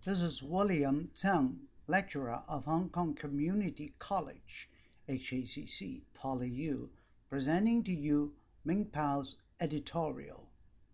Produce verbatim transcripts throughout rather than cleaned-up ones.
This is William Tsang, lecturer of Hong Kong Community College, H A C C, PolyU, presenting to you Ming Pao's editorial.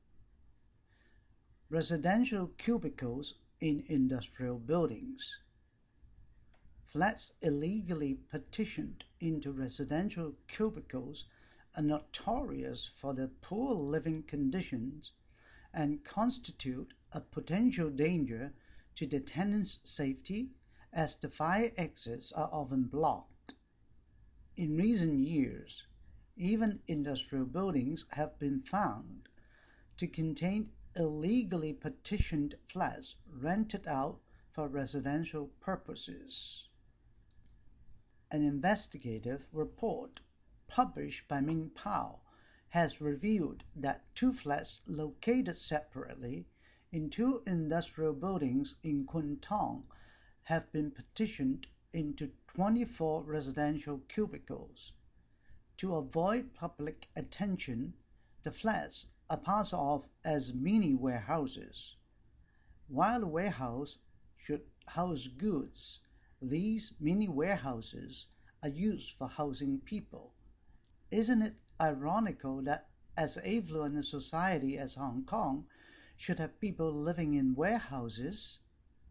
Residential cubicles in industrial buildings. Flats illegally partitioned into residential cubicles are notorious for their poor living conditions and constitute a potential danger to the tenants' safety, as the fire exits are often blocked. In recent years, even industrial buildings have been found to contain illegally partitioned flats rented out for residential purposes. An investigative report published by Ming Pao has revealed that two flats located separately in two industrial buildings in Kwun Tong have been partitioned into twenty-four residential cubicles. To avoid public attention, the flats are passed off as mini warehouses. While the warehouse should house goods, these mini warehouses are used for housing people. Isn't it ironical that as affluent a society as Hong Kong should have people living in warehouses?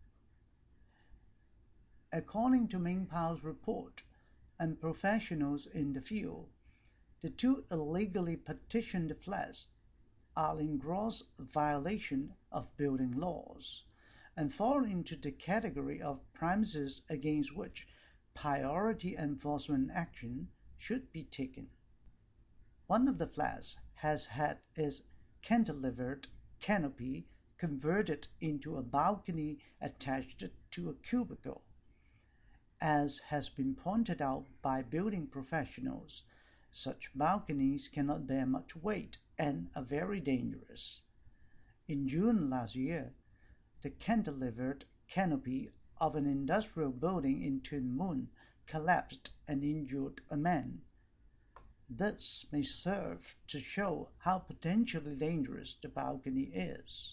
According to Ming Pao's report and professionals in the field, the two illegally partitioned flats are in gross violation of building laws and fall into the category of premises against which priority enforcement action should be taken. One of the flats has had its cantilevered canopy converted into a balcony attached to a cubicle. As has been pointed out by building professionals, such balconies cannot bear much weight and are very dangerous. In June last year, the cantilevered canopy of an industrial building in Tuen Mun collapsed and injured a man. This may serve to show how potentially dangerous the balcony is.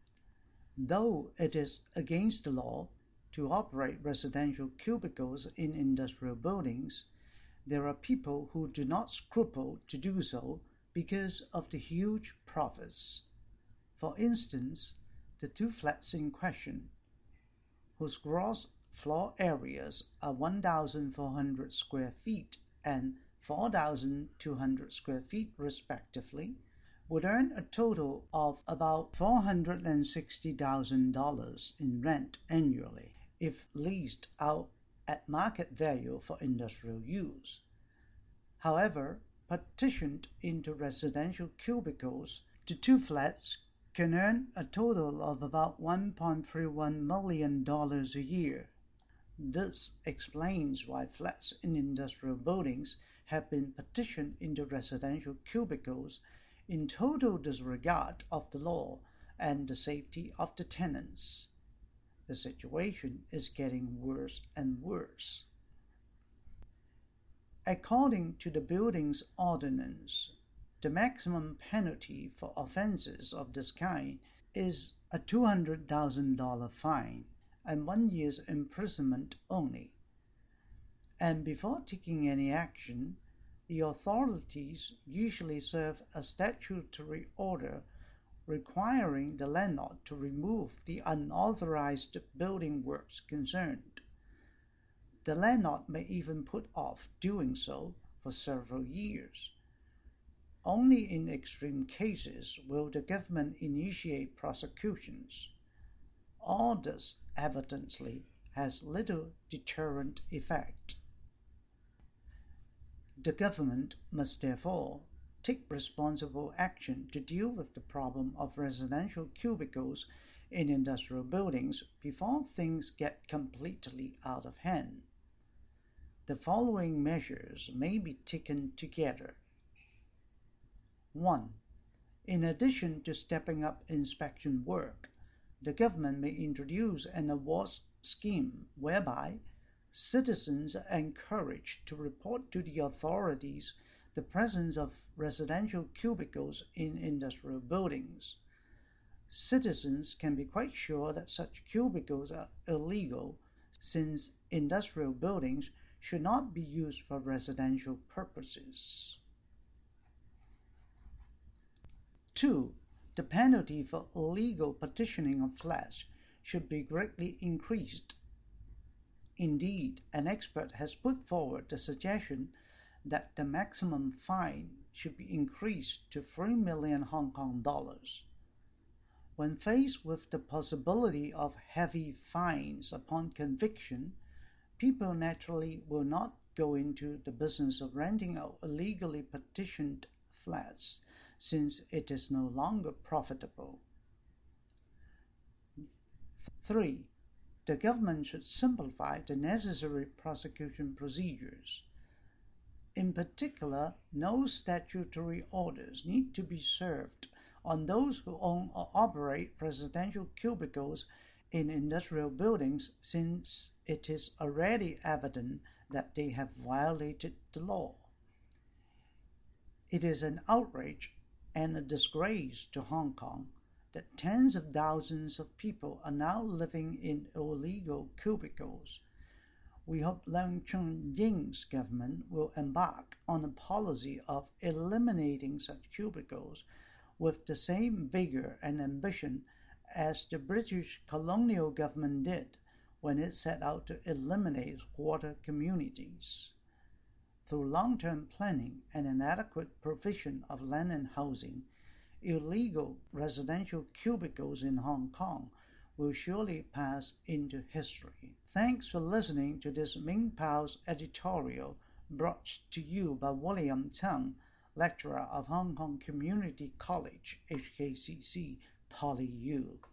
Though it is against the law to operate residential cubicles in industrial buildings, there are people who do not scruple to do so because of the huge profits. For instance, the two flats in question, whose gross floor areas are one thousand four hundred square feet and four thousand two hundred square feet respectively, would earn a total of about four hundred sixty thousand dollars in rent annually if leased out at market value for industrial use. However, partitioned into residential cubicles, the two flats can earn a total of about one point three one million dollars a year. This explains why flats in industrial buildings have been partitioned into residential cubicles in total disregard of the law and the safety of the tenants. The situation is getting worse and worse. According to the Buildings Ordinance, the maximum penalty for offenses of this kind is a two hundred thousand dollars fine and one year's imprisonment only. And before taking any action, the authorities usually serve a statutory order requiring the landlord to remove the unauthorized building works concerned. The landlord may even put off doing so for several years. Only in extreme cases will the government initiate prosecutions. All this evidently has little deterrent effect. The government must therefore take responsible action to deal with the problem of residential cubicles in industrial buildings before things get completely out of hand. The following measures may be taken together. one. In addition to stepping up inspection work, the government may introduce an awards scheme whereby citizens are encouraged to report to the authorities the presence of residential cubicles in industrial buildings. Citizens can be quite sure that such cubicles are illegal, since industrial buildings should not be used for residential purposes. Two. The penalty for illegal partitioning of flats should be greatly increased. Indeed, an expert has put forward the suggestion that the maximum fine should be increased to three million Hong Kong dollars. When faced with the possibility of heavy fines upon conviction, people naturally will not go into the business of renting out illegally partitioned flats, since it is no longer profitable. Three. The government should simplify the necessary prosecution procedures. In particular, no statutory orders need to be served on those who own or operate residential cubicles in industrial buildings, since it is already evident that they have violated the law. It is an outrage and a disgrace to Hong Kong that tens of thousands of people are now living in illegal cubicles. We hope Leung Chun-ying's government will embark on a policy of eliminating such cubicles with the same vigor and ambition as the British colonial government did when it set out to eliminate squatter communities. Through long-term planning and an adequate provision of land and housing, illegal residential cubicles in Hong Kong will surely pass into history. Thanks for listening to this Ming Pao's editorial brought to you by William Tang, lecturer of Hong Kong Community College, H K C C, PolyU.